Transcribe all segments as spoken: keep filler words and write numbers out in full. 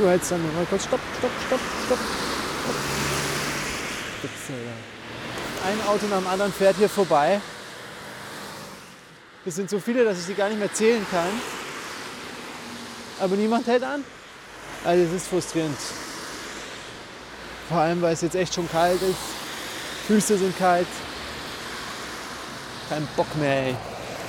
Du hältst dann mal kurz, stopp, stopp, stopp, stopp. stopp. Ein Auto nach dem anderen fährt hier vorbei. Es sind so viele, dass ich sie gar nicht mehr zählen kann. Aber niemand hält an. Also es ist frustrierend. Vor allem, weil es jetzt echt schon kalt ist. Füße sind kalt. Kein Bock mehr, ey.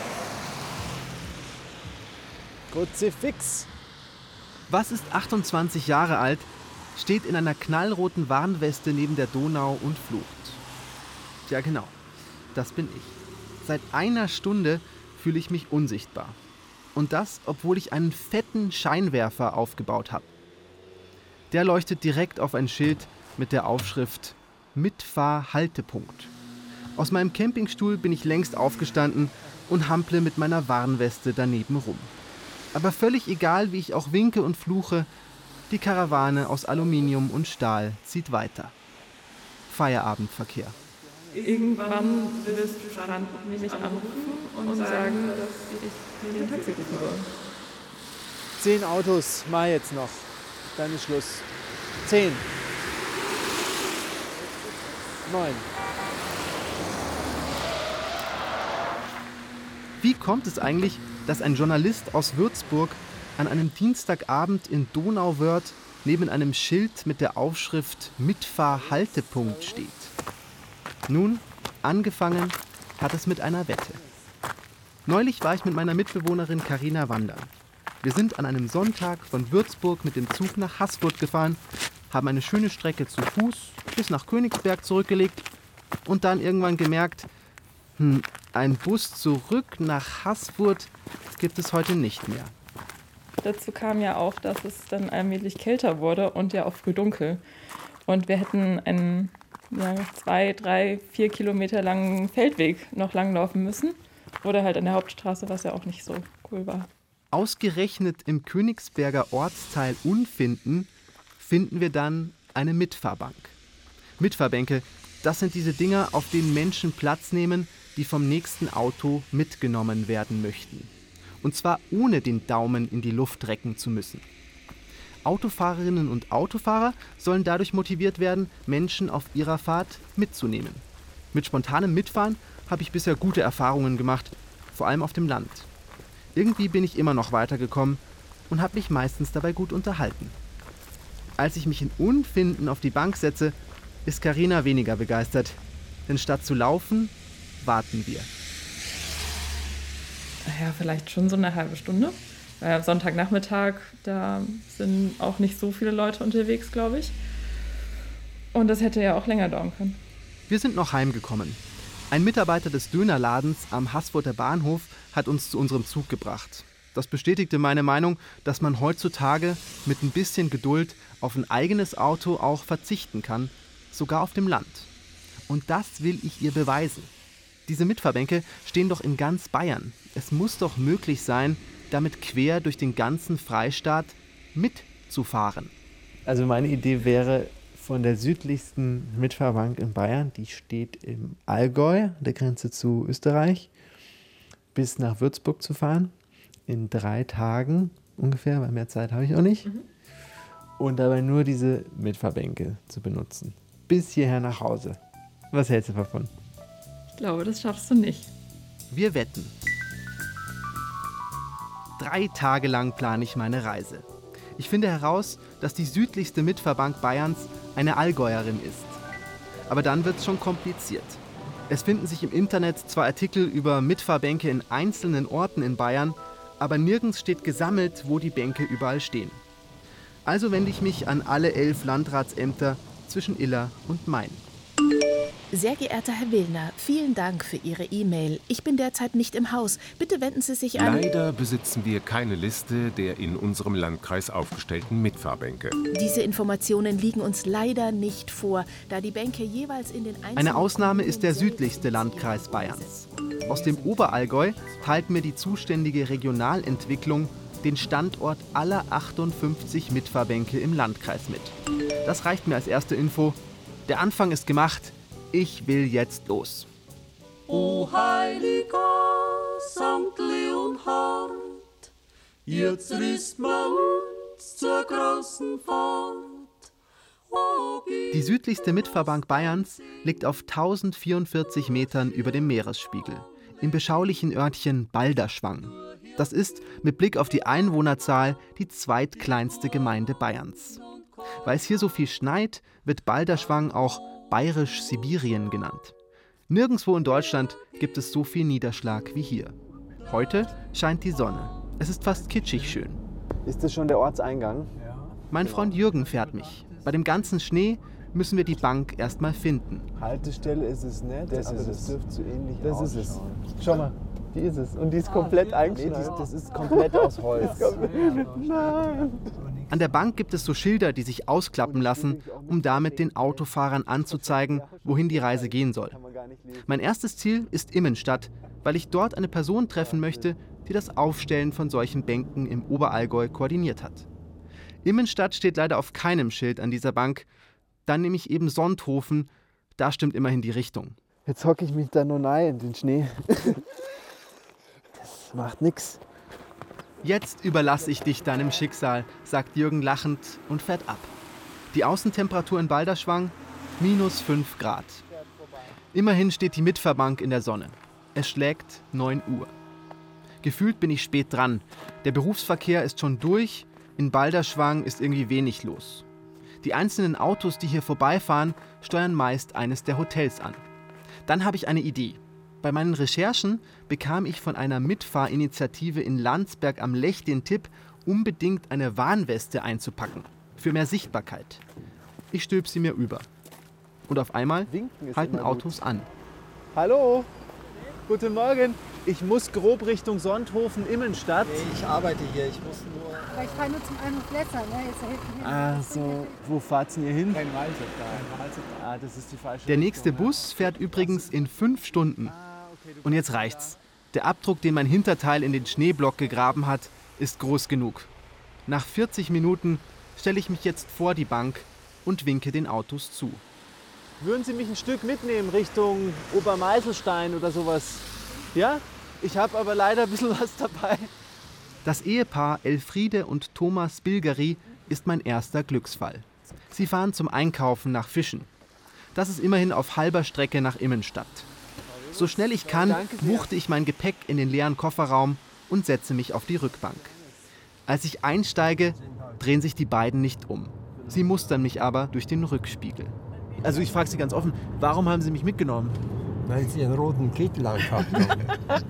Kruzifix. Was ist achtundzwanzig Jahre alt, steht in einer knallroten Warnweste neben der Donau und flucht? Ja genau, das bin ich. Seit einer Stunde fühle ich mich unsichtbar. Und das, obwohl ich einen fetten Scheinwerfer aufgebaut habe. Der leuchtet direkt auf ein Schild mit der Aufschrift Mitfahrhaltepunkt. Aus meinem Campingstuhl bin ich längst aufgestanden und hample mit meiner Warnweste daneben rum. Aber völlig egal, wie ich auch winke und fluche, die Karawane aus Aluminium und Stahl zieht weiter. Feierabendverkehr. Irgendwann wirst du Strand mich anrufen und sagen, dass ich mir ein Taxi rufen soll. Zehn Autos, mal jetzt noch. Dann ist Schluss. Zehn. Neun. Wie kommt es eigentlich, dass ein Journalist aus Würzburg an einem Dienstagabend in Donauwörth neben einem Schild mit der Aufschrift Mitfahrhaltepunkt steht? Nun, angefangen hat es mit einer Wette. Neulich war ich mit meiner Mitbewohnerin Carina wandern. Wir sind an einem Sonntag von Würzburg mit dem Zug nach Haßfurt gefahren, haben eine schöne Strecke zu Fuß bis nach Königsberg zurückgelegt und dann irgendwann gemerkt, hm, ein Bus zurück nach Haßfurt gibt es heute nicht mehr. Dazu kam ja auch, dass es dann allmählich kälter wurde und ja auch früh dunkel. Und wir hätten einen ja, zwei, drei, vier Kilometer langen Feldweg noch langlaufen müssen. Oder halt an der Hauptstraße, was ja auch nicht so cool war. Ausgerechnet im Königsberger Ortsteil Unfinden finden wir dann eine Mitfahrbank. Mitfahrbänke, das sind diese Dinger, auf denen Menschen Platz nehmen, die vom nächsten Auto mitgenommen werden möchten. Und zwar ohne den Daumen in die Luft recken zu müssen. Autofahrerinnen und Autofahrer sollen dadurch motiviert werden, Menschen auf ihrer Fahrt mitzunehmen. Mit spontanem Mitfahren habe ich bisher gute Erfahrungen gemacht, vor allem auf dem Land. Irgendwie bin ich immer noch weitergekommen und habe mich meistens dabei gut unterhalten. Als ich mich in Unfinden auf die Bank setze, ist Carina weniger begeistert. Denn statt zu laufen, warten wir. Ja, vielleicht schon so eine halbe Stunde. Weil am Sonntagnachmittag, da sind auch nicht so viele Leute unterwegs, glaube ich. Und das hätte ja auch länger dauern können. Wir sind noch heimgekommen. Ein Mitarbeiter des Dönerladens am Haßfurter Bahnhof hat uns zu unserem Zug gebracht. Das bestätigte meine Meinung, dass man heutzutage mit ein bisschen Geduld auf ein eigenes Auto auch verzichten kann, sogar auf dem Land. Und das will ich ihr beweisen. Diese Mitfahrbänke stehen doch in ganz Bayern. Es muss doch möglich sein, damit quer durch den ganzen Freistaat mitzufahren. Also meine Idee wäre, von der südlichsten Mitfahrbank in Bayern, die steht im Allgäu, der Grenze zu Österreich, bis nach Würzburg zu fahren. In drei Tagen ungefähr, weil mehr Zeit habe ich auch nicht. Mhm. Und dabei nur diese Mitfahrbänke zu benutzen. Bis hierher nach Hause. Was hältst du davon? Ich glaube, das schaffst du nicht. Wir wetten. Drei Tage lang plane ich meine Reise. Ich finde heraus, dass die südlichste Mitfahrbank Bayerns eine Allgäuerin ist. Aber dann wird es schon kompliziert. Es finden sich im Internet zwar Artikel über Mitfahrbänke in einzelnen Orten in Bayern, aber nirgends steht gesammelt, wo die Bänke überall stehen. Also wende ich mich an alle elf Landratsämter zwischen Iller und Main. Sehr geehrter Herr Willner, vielen Dank für Ihre E-Mail. Ich bin derzeit nicht im Haus. Bitte wenden Sie sich an... Leider besitzen wir keine Liste der in unserem Landkreis aufgestellten Mitfahrbänke. Diese Informationen liegen uns leider nicht vor, da die Bänke jeweils in den einzelnen... Eine Ausnahme ist der südlichste Landkreis Bayerns. Aus dem Oberallgäu teilt mir die zuständige Regionalentwicklung den Standort aller achtundfünfzig Mitfahrbänke im Landkreis mit. Das reicht mir als erste Info. Der Anfang ist gemacht. Ich will jetzt los. O heiliger Sankt Leonhard, jetzt rüst man zur großen Fahrt. Die südlichste Mitfahrbank Bayerns liegt auf tausendvierundvierzig Metern über dem Meeresspiegel, im beschaulichen Örtchen Balderschwang. Das ist mit Blick auf die Einwohnerzahl die zweitkleinste Gemeinde Bayerns. Weil es hier so viel schneit, wird Balderschwang auch Bayerisch-Sibirien genannt. Nirgendwo in Deutschland gibt es so viel Niederschlag wie hier. Heute scheint die Sonne. Es ist fast kitschig schön. Ist das schon der Ortseingang? Mein Freund Jürgen fährt mich. Bei dem ganzen Schnee müssen wir die Bank erst mal finden. Haltestelle ist es nicht, Das aber ist das es. dürfte so ähnlich Das ausschauen. ist es. Schau mal, die ist es. Und die ist komplett eingeschneit. Nee, das ist komplett aus Holz. Nein. An der Bank gibt es so Schilder, die sich ausklappen lassen, um damit den Autofahrern anzuzeigen, wohin die Reise gehen soll. Mein erstes Ziel ist Immenstadt, weil ich dort eine Person treffen möchte, die das Aufstellen von solchen Bänken im Oberallgäu koordiniert hat. Immenstadt steht leider auf keinem Schild an dieser Bank. Dann nehme ich eben Sonthofen, da stimmt immerhin die Richtung. Jetzt hocke ich mich da nur rein in den Schnee. Das macht nix. Jetzt überlasse ich dich deinem Schicksal, sagt Jürgen lachend und fährt ab. Die Außentemperatur in Balderschwang minus fünf Grad. Immerhin steht die Mitfahrbank in der Sonne. Es schlägt neun Uhr. Gefühlt bin ich spät dran. Der Berufsverkehr ist schon durch. In Balderschwang ist irgendwie wenig los. Die einzelnen Autos, die hier vorbeifahren, steuern meist eines der Hotels an. Dann habe ich eine Idee. Bei meinen Recherchen bekam ich von einer Mitfahrinitiative in Landsberg am Lech den Tipp, unbedingt eine Warnweste einzupacken. Für mehr Sichtbarkeit. Ich stülp sie mir über. Und auf einmal halten Autos an. Hallo, guten Morgen. Ich muss grob Richtung Sonthofen, Immenstadt. Ich arbeite hier, ich muss nur... Aber ich fahre nur zum einen Flässer, ne? Jetzt da hinten hin. Ah, so. Wo fahrt's denn hier hin? Kein Walsertal. Ah, das ist die falsche Der nächste Richtung, Bus fährt übrigens in fünf Stunden. Und jetzt reicht's. Der Abdruck, den mein Hinterteil in den Schneeblock gegraben hat, ist groß genug. Nach vierzig Minuten stelle ich mich jetzt vor die Bank und winke den Autos zu. Würden Sie mich ein Stück mitnehmen Richtung Obermeiselstein oder sowas? Ja? Ich habe aber leider ein bisschen was dabei. Das Ehepaar Elfriede und Thomas Bilgeri ist mein erster Glücksfall. Sie fahren zum Einkaufen nach Fischen. Das ist immerhin auf halber Strecke nach Immenstadt. So schnell ich kann, wuchte ich mein Gepäck in den leeren Kofferraum und setze mich auf die Rückbank. Als ich einsteige, drehen sich die beiden nicht um. Sie mustern mich aber durch den Rückspiegel. Also ich frage Sie ganz offen, warum haben Sie mich mitgenommen? Weil sie einen roten Kittel angehabt haben.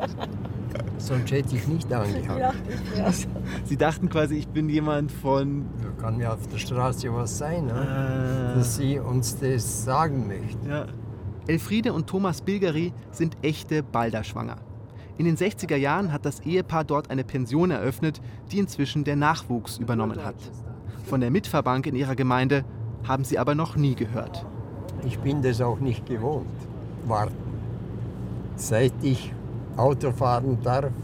Sonst hätte ich nicht angehabt. Sie dachten quasi, ich bin jemand von... Da kann ja auf der Straße was sein, ne? Ah. Dass sie uns das sagen möchten. Ja. Elfriede und Thomas Bilgeri sind echte Balderschwanger. In den sechziger Jahren hat das Ehepaar dort eine Pension eröffnet, die inzwischen der Nachwuchs übernommen hat. Von der Mitfahrbank in ihrer Gemeinde haben sie aber noch nie gehört. Ich bin das auch nicht gewohnt. Warten. Seit ich Auto fahren darf,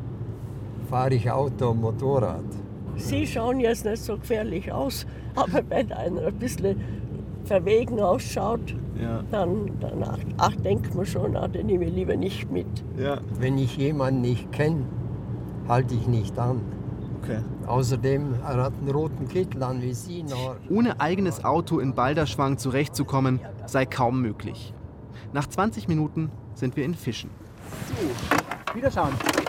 fahre ich Auto und Motorrad. Sie schauen jetzt nicht so gefährlich aus, aber wenn einer ein bisschen verwegen ausschaut, Ja. dann danach, ach, denkt man schon, ah, den nehme ich lieber nicht mit. Ja. Wenn ich jemanden nicht kenne, halte ich nicht an. Okay. Außerdem, er hat einen roten Kittel an wie Sie noch. Ohne eigenes Auto in Balderschwang zurechtzukommen, sei kaum möglich. Nach zwanzig Minuten sind wir in Fischen. Wiederschauen.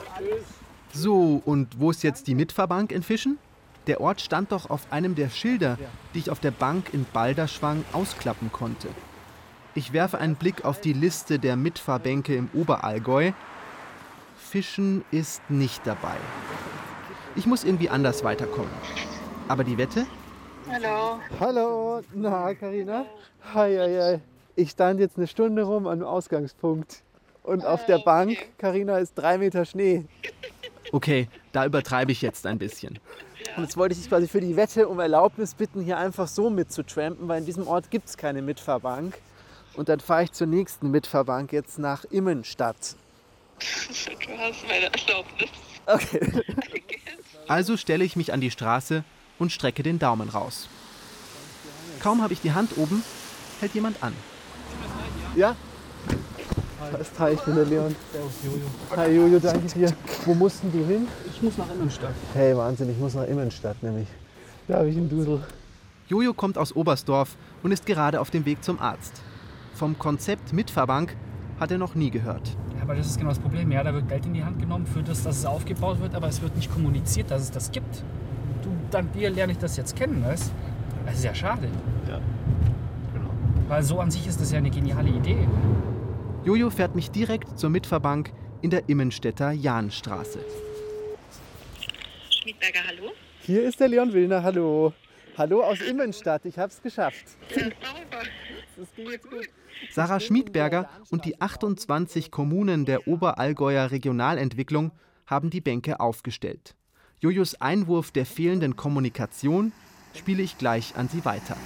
So, und wo ist jetzt die Mitfahrbank in Fischen? Der Ort stand doch auf einem der Schilder, die ich auf der Bank in Balderschwang ausklappen konnte. Ich werfe einen Blick auf die Liste der Mitfahrbänke im Oberallgäu. Fischen ist nicht dabei. Ich muss irgendwie anders weiterkommen. Aber die Wette? Hallo. Hallo, na Carina? Hi, hi, hi. Ich stand jetzt eine Stunde rum am Ausgangspunkt. Und auf der Bank, Carina, ist drei Meter Schnee. Okay, da übertreibe ich jetzt ein bisschen. Und jetzt wollte ich dich quasi für die Wette um Erlaubnis bitten, hier einfach so mitzutrampen, weil in diesem Ort gibt es keine Mitfahrbank. Und dann fahre ich zur nächsten Mitfahrbank jetzt nach Immenstadt. Du hast meine Erlaubnis. Okay. Also stelle ich mich an die Straße und strecke den Daumen raus. Kaum habe ich die Hand oben, hält jemand an. Ja? Passt, hi, ich bin der Leon. Hi Jojo, danke dir. Wo mussten du hin? Ich muss nach Immenstadt. Hey, Wahnsinn, ich muss nach Immenstadt nämlich. Da habe ich einen Dusel. Jojo kommt aus Oberstdorf und ist gerade auf dem Weg zum Arzt. Vom Konzept Mitfahrbank hat er noch nie gehört. Ja, aber das ist genau das Problem. Ja, da wird Geld in die Hand genommen für das, dass es aufgebaut wird, aber es wird nicht kommuniziert, dass es das gibt. Du, dank dir lerne ich das jetzt kennen, weißt? Das ist ja schade. Ja, genau. Weil so an sich ist das ja eine geniale Idee. Jojo fährt mich direkt zur Mitfahrbank in der Immenstädter Jahnstraße. Schmiedberger, hallo? Hier ist der Leon Willner, hallo. Hallo aus Immenstadt, ich hab's geschafft. Ja, sauber. Das ging jetzt gut. Sarah Schmiedberger und die achtundzwanzig Kommunen der Oberallgäuer Regionalentwicklung haben die Bänke aufgestellt. Jojos Einwurf der fehlenden Kommunikation spiele ich gleich an sie weiter.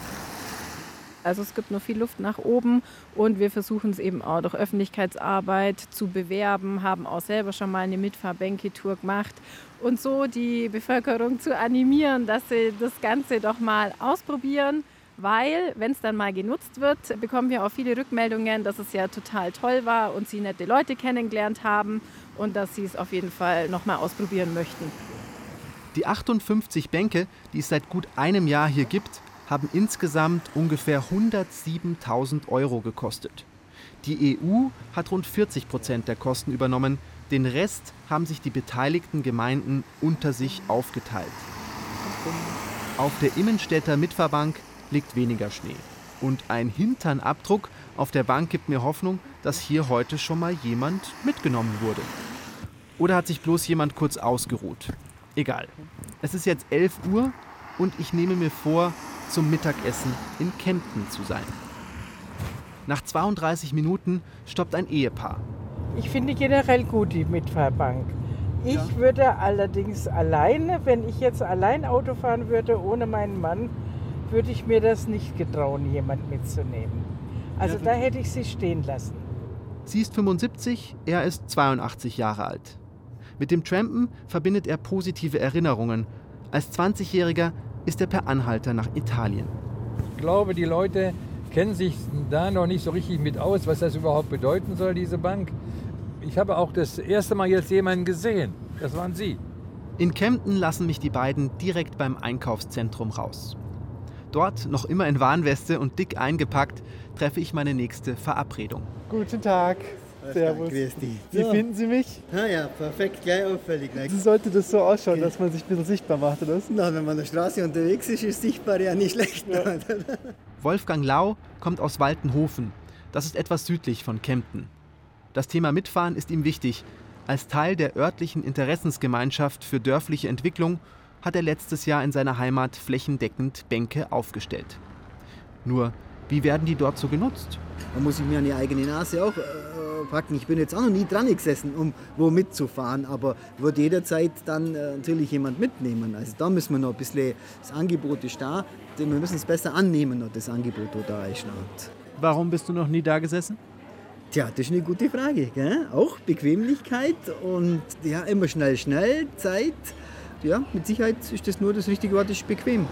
Also es gibt noch viel Luft nach oben und wir versuchen es eben auch durch Öffentlichkeitsarbeit zu bewerben, haben auch selber schon mal eine Mitfahrbänke-Tour gemacht und so die Bevölkerung zu animieren, dass sie das Ganze doch mal ausprobieren, weil wenn es dann mal genutzt wird, bekommen wir auch viele Rückmeldungen, dass es ja total toll war und sie nette Leute kennengelernt haben und dass sie es auf jeden Fall noch mal ausprobieren möchten. Die achtundfünfzig Bänke, die es seit gut einem Jahr hier gibt, haben insgesamt ungefähr hundertsiebentausend Euro gekostet. Die E U hat rund vierzig Prozent der Kosten übernommen, den Rest haben sich die beteiligten Gemeinden unter sich aufgeteilt. Auf der Immenstädter Mitfahrbank liegt weniger Schnee. Und ein Hinternabdruck auf der Bank gibt mir Hoffnung, dass hier heute schon mal jemand mitgenommen wurde. Oder hat sich bloß jemand kurz ausgeruht? Egal. Es ist jetzt elf Uhr und ich nehme mir vor, zum Mittagessen in Kempten zu sein. Nach zweiunddreißig Minuten stoppt ein Ehepaar. Ich finde generell gut die Mitfahrbank. Ich ja. würde allerdings alleine, wenn ich jetzt allein Auto fahren würde, ohne meinen Mann, würde ich mir das nicht getrauen, jemand mitzunehmen. Also ja, da hätte ich sie stehen lassen. Sie ist fünfundsiebzig, er ist zweiundachtzig Jahre alt. Mit dem Trampen verbindet er positive Erinnerungen. Als zwanzigjähriger ist er per Anhalter nach Italien. Ich glaube, die Leute kennen sich da noch nicht so richtig mit aus, was das überhaupt bedeuten soll, diese Bank. Ich habe auch das erste Mal jetzt jemanden gesehen. Das waren Sie. In Kempten lassen mich die beiden direkt beim Einkaufszentrum raus. Dort, noch immer in Warnweste und dick eingepackt, treffe ich meine nächste Verabredung. Guten Tag. Servus. Wie so. Finden Sie mich? Ja, ja, perfekt, gleich auffällig. Ne? Sollte das so ausschauen, okay, dass man sich ein bisschen sichtbar macht, oder? Na, wenn man an der Straße unterwegs ist, ist sichtbar ja nicht schlecht. Ja. Wolfgang Lau kommt aus Waltenhofen. Das ist etwas südlich von Kempten. Das Thema Mitfahren ist ihm wichtig. Als Teil der örtlichen Interessensgemeinschaft für dörfliche Entwicklung hat er letztes Jahr in seiner Heimat flächendeckend Bänke aufgestellt. Nur, wie werden die dort so genutzt? Da muss ich mir an die eigene Nase auch äh, packen. Ich bin jetzt auch noch nie dran gesessen, um wo mitzufahren, aber wird jederzeit dann äh, natürlich jemand mitnehmen. Also da müssen wir noch ein bisschen, das Angebot ist da, wir müssen es besser annehmen, noch das Angebot, das da ist. Warum bist du noch nie da gesessen? Tja, das ist eine gute Frage. Gell? Auch Bequemlichkeit und ja, immer schnell, schnell, Zeit. Ja, mit Sicherheit ist das nur das richtige Wort, ist bequem.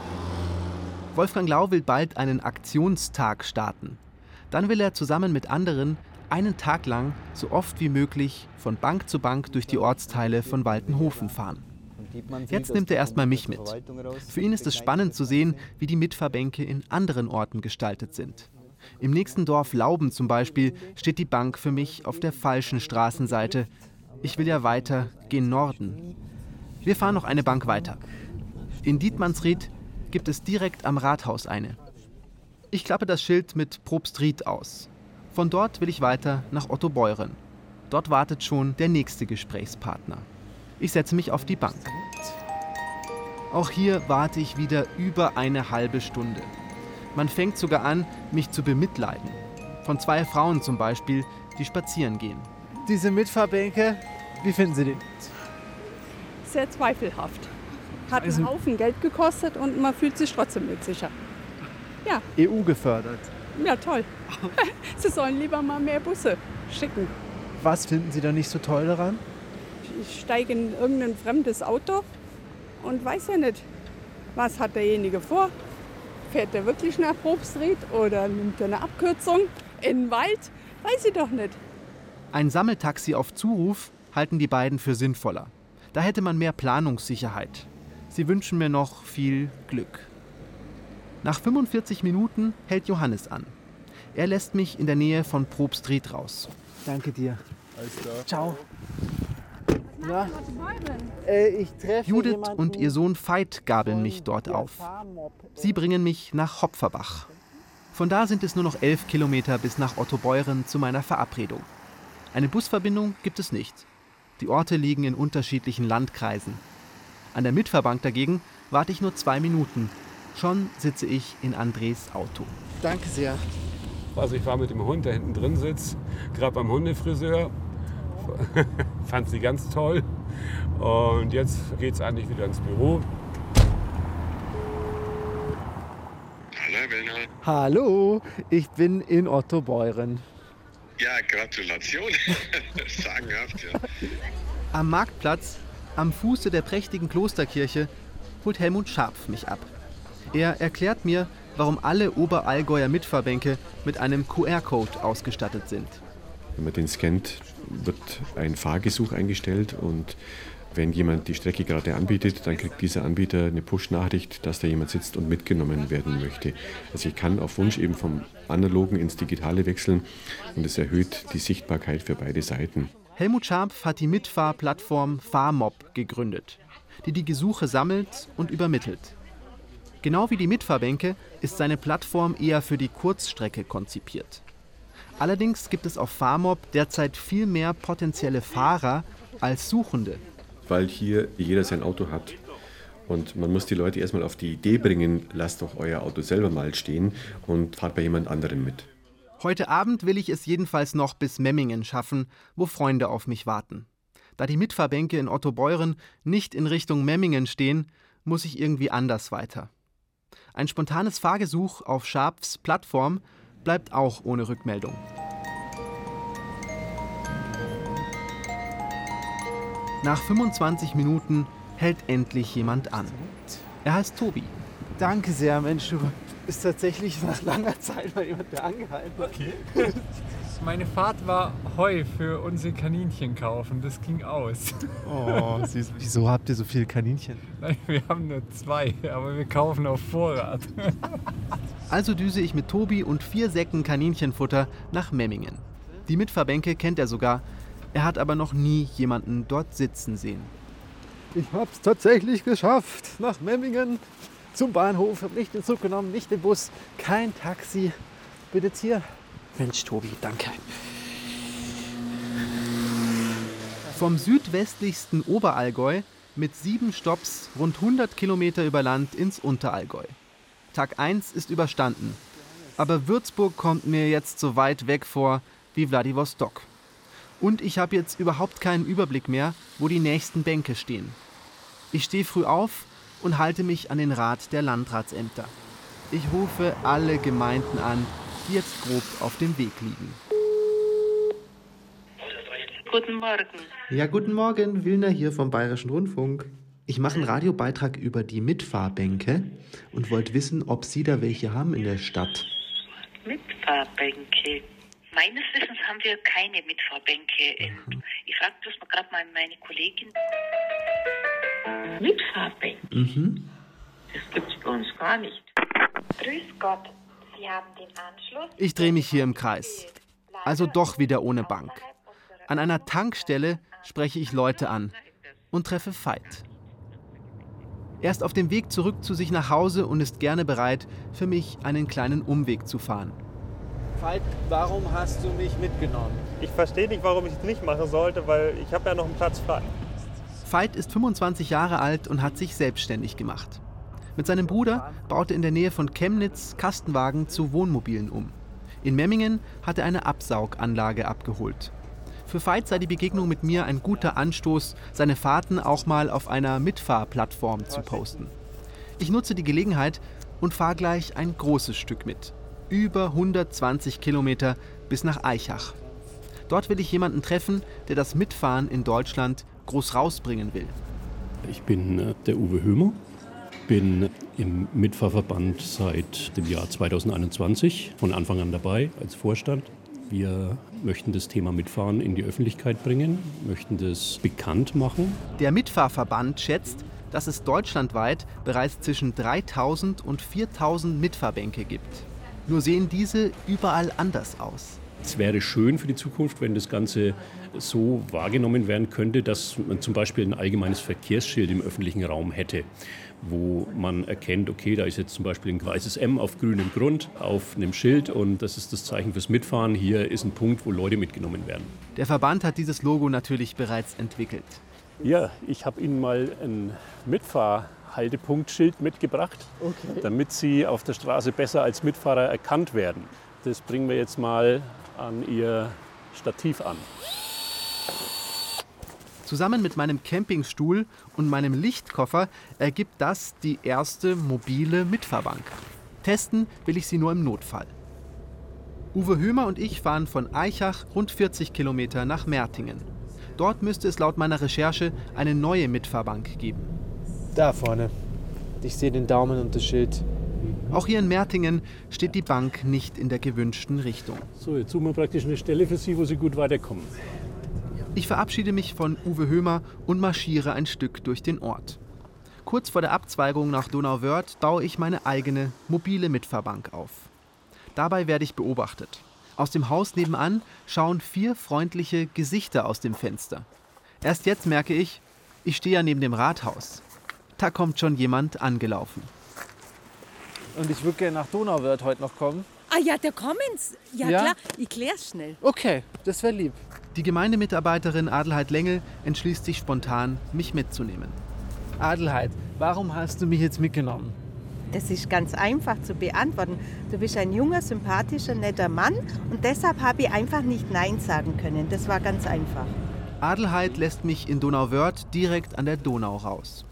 Wolfgang Lau will bald einen Aktionstag starten. Dann will er zusammen mit anderen einen Tag lang so oft wie möglich von Bank zu Bank durch die Ortsteile von Waltenhofen fahren. Jetzt nimmt er erstmal mich mit. Für ihn ist es spannend zu sehen, wie die Mitfahrbänke in anderen Orten gestaltet sind. Im nächsten Dorf Lauben zum Beispiel steht die Bank für mich auf der falschen Straßenseite. Ich will ja weiter gen Norden. Wir fahren noch eine Bank weiter. In Dietmannsried gibt es direkt am Rathaus eine. Ich klappe das Schild mit Probstried aus. Von dort will ich weiter nach Ottobeuren. Dort wartet schon der nächste Gesprächspartner. Ich setze mich auf die Bank. Auch hier warte ich wieder über eine halbe Stunde. Man fängt sogar an, mich zu bemitleiden. Von zwei Frauen zum Beispiel, die spazieren gehen. Diese Mitfahrbänke, wie finden Sie die? Sehr zweifelhaft. Hat einen Haufen Geld gekostet und man fühlt sich trotzdem nicht sicher. Ja. E U gefördert. Ja, toll. Sie sollen lieber mal mehr Busse schicken. Was finden Sie da nicht so toll daran? Ich steige in irgendein fremdes Auto und weiß ja nicht, was hat derjenige vor. Fährt er wirklich nach Probstried oder nimmt er eine Abkürzung in den Wald? Weiß ich doch nicht. Ein Sammeltaxi auf Zuruf halten die beiden für sinnvoller. Da hätte man mehr Planungssicherheit. Sie wünschen mir noch viel Glück. Nach fünfundvierzig Minuten hält Johannes an. Er lässt mich in der Nähe von Probstried raus. Danke dir. Alles klar. Ciao. Na, äh, ich treffe Judith jemanden und ihr Sohn Veit gabeln mich dort auf. Sie bringen mich nach Hopferbach. Von da sind es nur noch elf Kilometer bis nach Ottobeuren zu meiner Verabredung. Eine Busverbindung gibt es nicht. Die Orte liegen in unterschiedlichen Landkreisen. An der Mitfahrbank dagegen warte ich nur zwei Minuten. Schon sitze ich in Andres Auto. Danke sehr. Also ich war mit dem Hund, der hinten drin sitzt, gerade beim Hundefriseur. Fand sie ganz toll. Und jetzt geht es eigentlich wieder ins Büro. Hallo, Wilna. Hallo, ich bin in Ottobeuren. Ja, Gratulation. Sagenhaft, ja. Am Marktplatz, am Fuße der prächtigen Klosterkirche, holt Helmut Scharpf mich ab. Er erklärt mir, warum alle Oberallgäuer Mitfahrbänke mit einem Q R-Code ausgestattet sind. Wenn man den scannt, wird ein Fahrgesuch eingestellt und wenn jemand die Strecke gerade anbietet, dann kriegt dieser Anbieter eine Push-Nachricht, dass da jemand sitzt und mitgenommen werden möchte. Also ich kann auf Wunsch eben vom Analogen ins Digitale wechseln und es erhöht die Sichtbarkeit für beide Seiten. Helmut Scharpf hat die Mitfahrplattform Fahrmob gegründet, die die Gesuche sammelt und übermittelt. Genau wie die Mitfahrbänke ist seine Plattform eher für die Kurzstrecke konzipiert. Allerdings gibt es auf Fahrmob derzeit viel mehr potenzielle Fahrer als Suchende. Weil hier jeder sein Auto hat und man muss die Leute erstmal auf die Idee bringen, lasst doch euer Auto selber mal stehen und fahrt bei jemand anderem mit. Heute Abend will ich es jedenfalls noch bis Memmingen schaffen, wo Freunde auf mich warten. Da die Mitfahrbänke in Ottobeuren nicht in Richtung Memmingen stehen, muss ich irgendwie anders weiter. Ein spontanes Fahrgesuch auf Scharpfs Plattform bleibt auch ohne Rückmeldung. Nach fünfundzwanzig Minuten hält endlich jemand an. Er heißt Tobi. Danke sehr, Mensch, du bist tatsächlich nach langer Zeit mal jemand, der angehalten hat. Okay. Meine Fahrt war Heu für unsere Kaninchen kaufen, das ging aus. Oh, süß. Wieso habt ihr so viele Kaninchen? Nein, wir haben nur zwei, aber wir kaufen auf Vorrat. Also düse ich mit Tobi und vier Säcken Kaninchenfutter nach Memmingen. Die Mitfahrbänke kennt er sogar, er hat aber noch nie jemanden dort sitzen sehen. Ich hab's tatsächlich geschafft, nach Memmingen zum Bahnhof. Hab nicht den Zug genommen, nicht den Bus, kein Taxi. Bin jetzt hier. Mensch, Tobi, danke. Vom südwestlichsten Oberallgäu mit sieben Stopps rund hundert Kilometer über Land ins Unterallgäu. Tag eins ist überstanden. Aber Würzburg kommt mir jetzt so weit weg vor wie Wladiwostok. Und ich habe jetzt überhaupt keinen Überblick mehr, wo die nächsten Bänke stehen. Ich stehe früh auf und halte mich an den Rat der Landratsämter. Ich rufe alle Gemeinden an, die jetzt grob auf dem Weg liegen. Guten Morgen. Ja, guten Morgen, Wilner hier vom Bayerischen Rundfunk. Ich mache einen Radiobeitrag über die Mitfahrbänke und wollte wissen, ob Sie da welche haben in der Stadt. Mitfahrbänke? Meines Wissens haben wir keine Mitfahrbänke. Mhm. Ich frage das mal gerade mal meine Kollegin. Mitfahrbänke? Mhm. Das gibt's bei uns gar nicht. Grüß Gott, Sie haben den Anschluss. Ich drehe mich hier im Kreis. Also doch wieder ohne Bank. An einer Tankstelle spreche ich Leute an und treffe Veit. Er ist auf dem Weg zurück zu sich nach Hause und ist gerne bereit, für mich einen kleinen Umweg zu fahren. Veit, warum hast du mich mitgenommen? Ich verstehe nicht, warum ich es nicht machen sollte, weil ich habe ja noch einen Platz frei. Veit ist fünfundzwanzig Jahre alt und hat sich selbstständig gemacht. Mit seinem Bruder baut er in der Nähe von Chemnitz Kastenwagen zu Wohnmobilen um. In Memmingen hat er eine Absauganlage abgeholt. Für Veit sei die Begegnung mit mir ein guter Anstoß, seine Fahrten auch mal auf einer Mitfahrplattform zu posten. Ich nutze die Gelegenheit und fahre gleich ein großes Stück mit. Über hundertzwanzig Kilometer bis nach Aichach. Dort will ich jemanden treffen, der das Mitfahren in Deutschland groß rausbringen will. Ich bin äh, der Uwe Hömer, bin im Mitfahrverband seit dem Jahr zweitausendeinundzwanzig von Anfang an dabei als Vorstand. Wir möchten das Thema Mitfahren in die Öffentlichkeit bringen, möchten das bekannt machen. Der Mitfahrverband schätzt, dass es deutschlandweit bereits zwischen dreitausend und viertausend Mitfahrbänke gibt. Nur sehen diese überall anders aus. Es wäre schön für die Zukunft, wenn das Ganze so wahrgenommen werden könnte, dass man zum Beispiel ein allgemeines Verkehrsschild im öffentlichen Raum hätte, wo man erkennt, okay, da ist jetzt zum Beispiel ein weißes M auf grünem Grund auf einem Schild und das ist das Zeichen fürs Mitfahren. Hier ist ein Punkt, wo Leute mitgenommen werden. Der Verband hat dieses Logo natürlich bereits entwickelt. Ja, ich habe Ihnen mal ein Mitfahrhaltepunktschild mitgebracht, okay, damit Sie auf der Straße besser als Mitfahrer erkannt werden. Das bringen wir jetzt mal an Ihr Stativ an. Zusammen mit meinem Campingstuhl und meinem Lichtkoffer ergibt das die erste mobile Mitfahrbank. Testen will ich sie nur im Notfall. Uwe Hömer und ich fahren von Aichach rund vierzig Kilometer nach Mertingen. Dort müsste es laut meiner Recherche eine neue Mitfahrbank geben. Da vorne. Ich sehe den Daumen und das Schild. Auch hier in Mertingen steht die Bank nicht in der gewünschten Richtung. So, jetzt suchen wir praktisch eine Stelle für Sie, wo Sie gut weiterkommen. Ich verabschiede mich von Uwe Hömer und marschiere ein Stück durch den Ort. Kurz vor der Abzweigung nach Donauwörth baue ich meine eigene mobile Mitfahrbank auf. Dabei werde ich beobachtet. Aus dem Haus nebenan schauen vier freundliche Gesichter aus dem Fenster. Erst jetzt merke ich, ich stehe ja neben dem Rathaus. Da kommt schon jemand angelaufen. Und ich würde gerne nach Donauwörth heute noch kommen. Ah ja, da kommen's. Ja, Ja? klar, ich klär's schnell. Okay, das wäre lieb. Die Gemeindemitarbeiterin Adelheid Lengel entschließt sich spontan, mich mitzunehmen. Adelheid, warum hast du mich jetzt mitgenommen? Das ist ganz einfach zu beantworten. Du bist ein junger, sympathischer, netter Mann und deshalb habe ich einfach nicht Nein sagen können. Das war ganz einfach. Adelheid lässt mich in Donauwörth direkt an der Donau raus.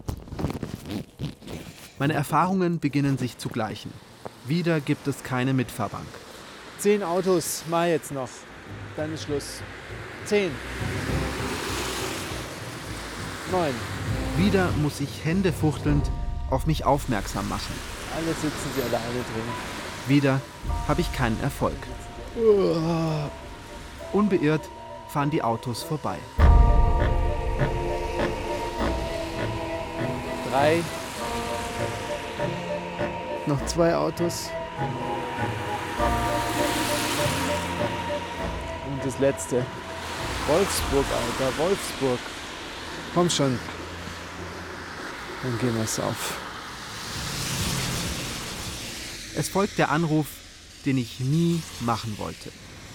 Meine Erfahrungen beginnen sich zu gleichen. Wieder gibt es keine Mitfahrbank. Zehn Autos, mal jetzt noch. Dann ist Schluss. Zehn. Neun. Wieder muss ich händefuchtelnd auf mich aufmerksam machen. Alle sitzen sie alleine drin. Wieder habe ich keinen Erfolg. Unbeirrt fahren die Autos vorbei. Drei. Noch zwei Autos. Und das letzte. Wolfsburg, Alter, Wolfsburg. Komm schon. Dann gehen wir es auf. Es folgt der Anruf, den ich nie machen wollte.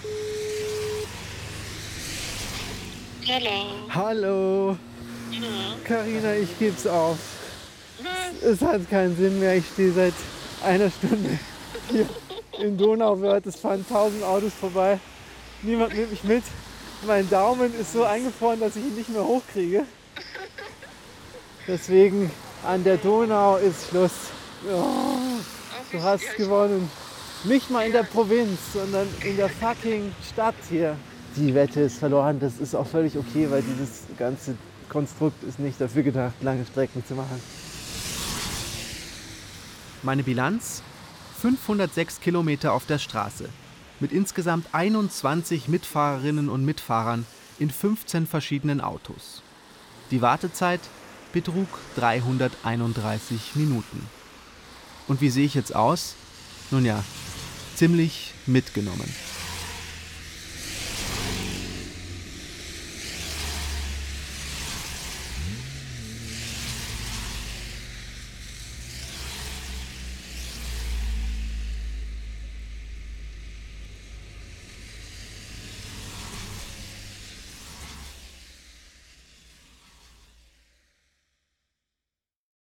Hallo. Hallo. Carina, ich geb's auf. Es hat keinen Sinn mehr. Ich stehe seit einer Stunde hier in Donauwörth. Es fahren tausend Autos vorbei. Niemand nimmt mich mit. Mein Daumen ist so eingefroren, dass ich ihn nicht mehr hochkriege. Deswegen an der Donau ist Schluss. Oh, du hast gewonnen. Nicht mal in der Provinz, sondern in der fucking Stadt hier. Die Wette ist verloren. Das ist auch völlig okay, weil dieses ganze Konstrukt ist nicht dafür gedacht, lange Strecken zu machen. Meine Bilanz? fünfhundertsechs Kilometer auf der Straße. Mit insgesamt einundzwanzig Mitfahrerinnen und Mitfahrern in fünfzehn verschiedenen Autos. Die Wartezeit betrug dreihunderteinunddreißig Minuten. Und wie sehe ich jetzt aus? Nun ja, ziemlich mitgenommen.